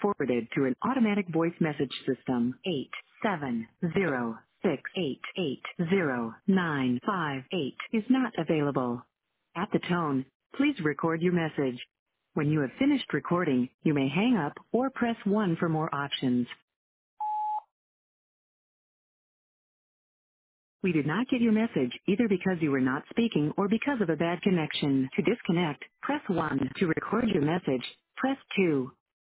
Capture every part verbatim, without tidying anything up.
forwarded to an automatic voice message system. eight seven zero six eight eight zero nine five eight is not available. At the tone, please record your message. When you have finished recording, you may hang up or press one for more options. We did not get your message either because you were not speaking or because of a bad connection. To disconnect, press one. To record your message, press two.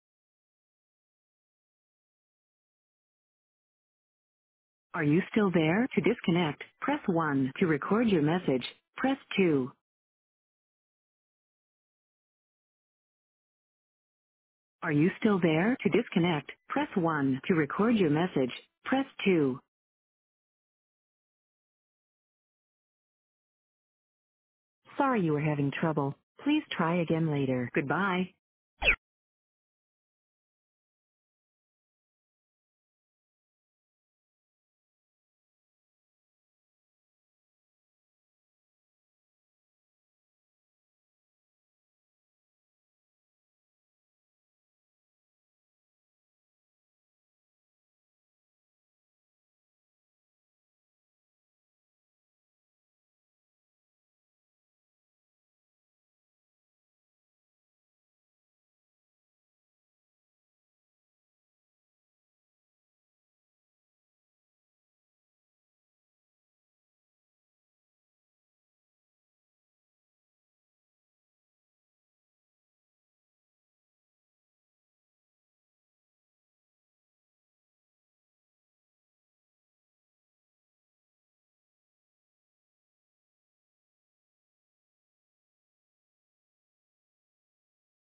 Are you still there? To disconnect, press one. To record your message, press two. Are you still there? To disconnect, press one. To record your message, press two. Sorry you were having trouble. Please try again later. Goodbye.